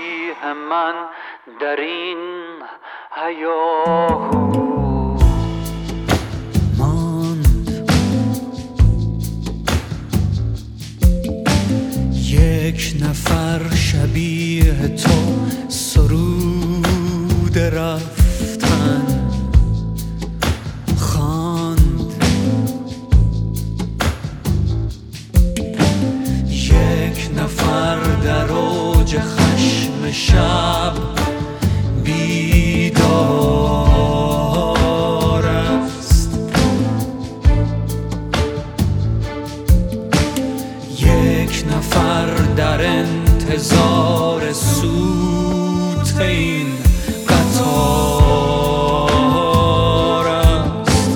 شبیه من در این هیاهو یک نفر شبیه تو سرود رفتن خواند، یک نفر در اوج خشم شب بیدار است، یک نفر در انتظار سوت این قطار است،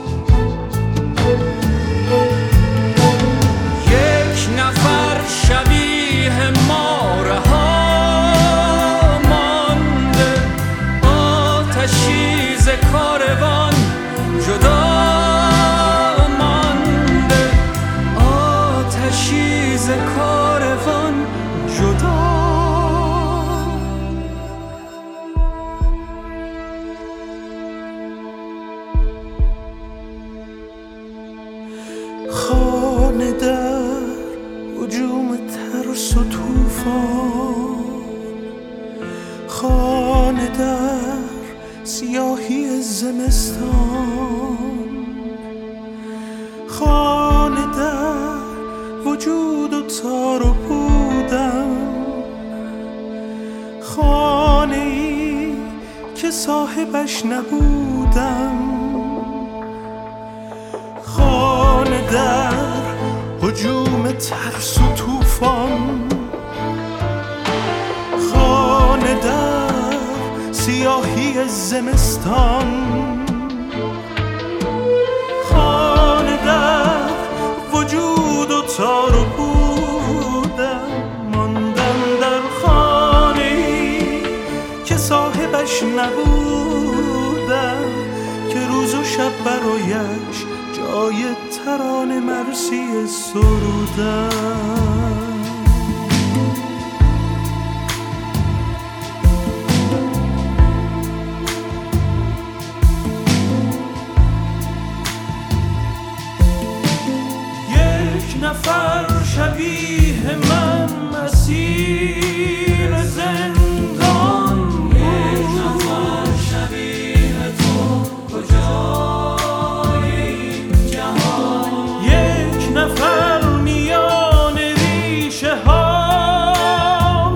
یک نفر شبیه ما رها مانده، آتشی ز کاروان جدا مانده، آتشی ز کاروان جدا. خانه در هجوم ترس و طوفان، خانه در سیاهی زمستان، خانه در وجود و تار و پودم، خانه ای که صاحبش نبودم، خانه در هجوم ترس و طوفان، خانه در سیاهی زمستان، خانه در وجود و تار و پودم، ماندم در خانه ای که صاحبش نبودم، که روز و شب برایش جای ترانه مرسی سرودم. یک نفر شبیه من مسیر زندان بود، یک نفر شبیه تو کجای این جهان، یک نفر میان ریشه ها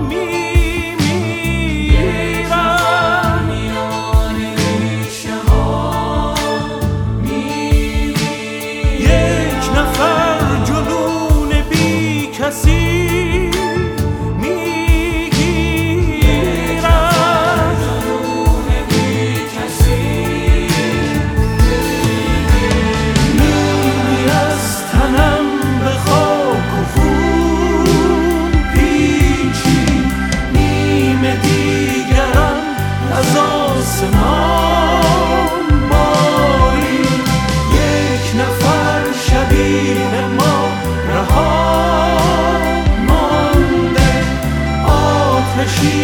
میمیرد، میان ریشه ها میمیرد، یک نفر جنون بی کسی she